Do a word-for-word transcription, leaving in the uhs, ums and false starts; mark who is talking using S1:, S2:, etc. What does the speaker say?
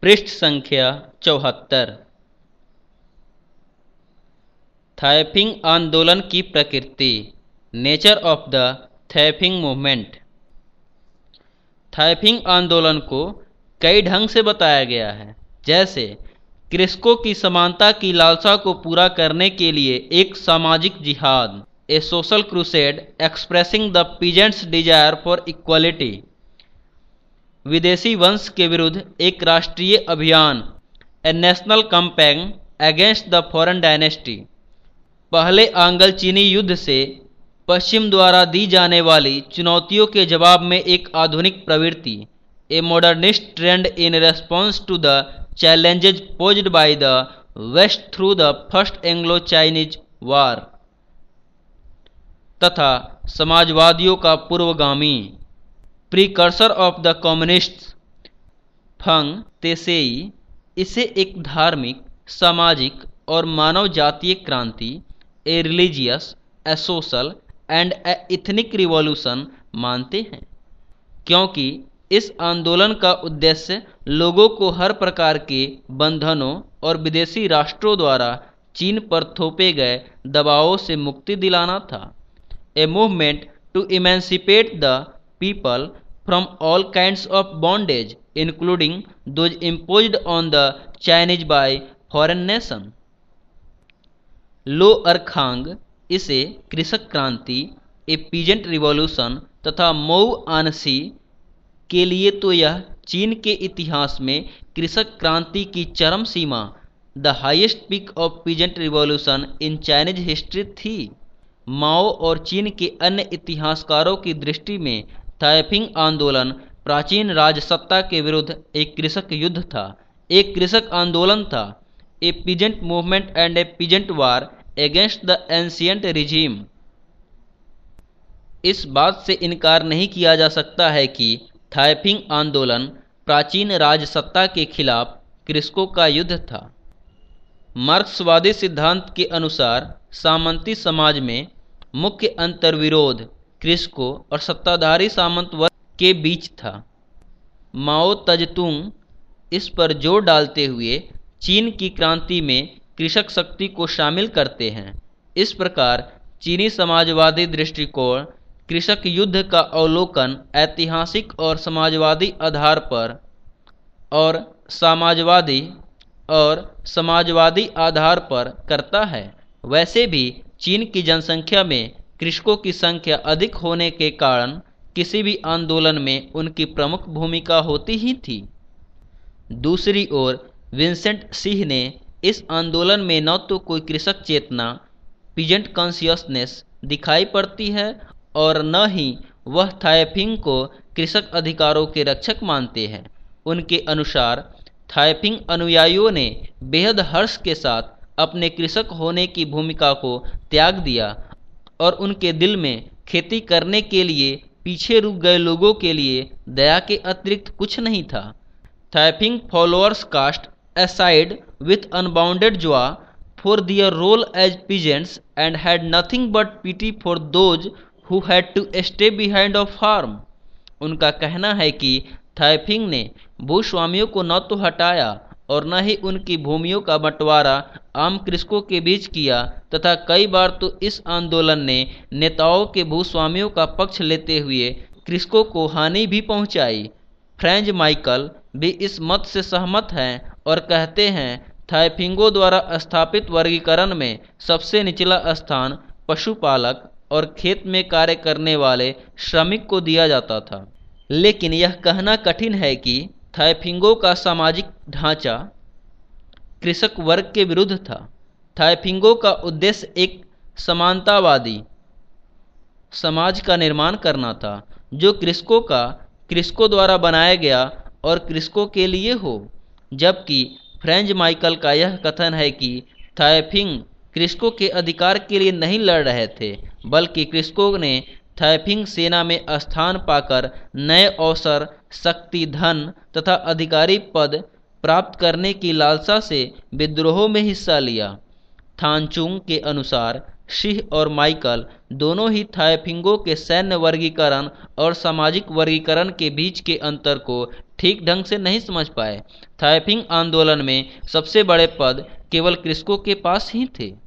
S1: पृष्ठ संख्या चौहत्तर। थाइपिंग आंदोलन की प्रकृति, nature of the Taiping movement. Taiping आंदोलन को कई ढंग से बताया गया है, जैसे कृषकों की समानता की लालसा को पूरा करने के लिए एक सामाजिक जिहाद, a social crusade expressing the peasants desire for equality, विदेशी वंश के विरुद्ध एक राष्ट्रीय अभियान, a national campaign against the foreign dynasty, पहले आंग्ल चीनी युद्ध से पश्चिम द्वारा दी जाने वाली चुनौतियों के जवाब में एक आधुनिक प्रवृत्ति, a modernist trend in response to the challenges posed by the West through the first Anglo Chinese war, तथा समाजवादियों का पूर्वगामी, प्रीकर्सर ऑफ द कम्युनिस्ट्स, फंग तेसेई, इसे एक धार्मिक, सामाजिक और मानव जातीय क्रांति, a religious, a social and a ethnic revolution मानते हैं, क्योंकि इस आंदोलन का उद्देश्य लोगों को हर प्रकार के बंधनों और विदेशी राष्ट्रों द्वारा चीन पर थोपे गए दबावों से मुक्ति दिलाना था, a movement to emancipate the people from all kinds of bondage including those imposed on the Chinese by foreign nation. लो अरखांग इसे कृषक क्रांति, ए पीजेंट रिवॉल्यूशन तथा मऊ आनसी के लिए तो यह चीन के इतिहास में कृषक क्रांति की चरम सीमा, the highest peak of peasant revolution in Chinese history थी। माओ और चीन के अन्य इतिहासकारों की दृष्टि में थाइपिंग आंदोलन प्राचीन राजसत्ता के विरुद्ध एक कृषक युद्ध था, एक कृषक आंदोलन था, a peasant movement and a peasant war against the ancient regime. इस बात से इनकार नहीं किया जा सकता है कि थाइपिंग आंदोलन प्राचीन राजसत्ता के खिलाफ कृषकों का युद्ध था। मार्क्सवादी सिद्धांत के अनुसार सामंती समाज में मुख्य अंतर्विरोध कृषकों और सत्ताधारी सामंत वर्ग के बीच था। माओ तजतुंग इस पर जोर डालते हुए चीन की क्रांति में कृषक शक्ति को शामिल करते हैं। इस प्रकार चीनी समाजवादी दृष्टिकोण कृषक युद्ध का अवलोकन ऐतिहासिक और समाजवादी आधार पर और समाजवादी और समाजवादी आधार पर करता है। वैसे भी चीन की जनसंख्या में कृषकों की संख्या अधिक होने के कारण किसी भी आंदोलन में उनकी प्रमुख भूमिका होती ही थी। दूसरी ओर विंसेंट सिंह ने इस आंदोलन में न तो कोई कृषक चेतना, पीजेंट कॉन्शियसनेस दिखाई पड़ती है और न ही वह थाइपिंग को कृषक अधिकारों के रक्षक मानते हैं। उनके अनुसार थाइपिंग अनुयायियों ने बेहद हर्ष के साथ अपने कृषक होने की भूमिका को त्याग दिया और उनके दिल में खेती करने के लिए पीछे रुक गए लोगों के लिए दया के अतिरिक्त कुछ नहीं था। Taiping followers cast aside with unbounded joy for their role as peasants and had nothing but pity for those who had to stay behind of farm। उनका कहना है कि थाइपिंग ने भूस्वामियों को न तो हटाया और न ही उनकी भूमियों का बंटवारा आम कृषकों के बीच किया, तथा कई बार तो इस आंदोलन ने नेताओं के भूस्वामियों का पक्ष लेते हुए कृषकों को हानि भी पहुंचाई। फ्रेंच माइकल भी इस मत से सहमत हैं और कहते हैं थाइपिंगों द्वारा स्थापित वर्गीकरण में सबसे निचला स्थान पशुपालक और खेत में कार्य करने वाले श्रमिक को दिया जाता था। लेकिन यह कहना कठिन है कि थाइपिंगों का सामाजिक ढांचा कृषक वर्ग के विरुद्ध था। थाइपिंगों का उद्देश्य एक समानतावादी समाज का निर्माण करना था, जो कृषकों का कृषकों द्वारा बनाया गया और कृषकों के लिए हो, जबकि फ्रेंच माइकल का यह कथन है कि थाइपिंग कृषकों के अधिकार के लिए नहीं लड़ रहे थे, बल्कि कृषकों ने थाइपिंग सेना में स्थान पाकर नए अवसर, शक्ति, धन तथा अधिकारी पद प्राप्त करने की लालसा से विद्रोह में हिस्सा लिया। थानचुंग के अनुसार शीह और माइकल दोनों ही थाइपिंगों के सैन्य वर्गीकरण और सामाजिक वर्गीकरण के बीच के अंतर को ठीक ढंग से नहीं समझ पाए। थाइपिंग आंदोलन में सबसे बड़े पद केवल कृषकों के पास ही थे।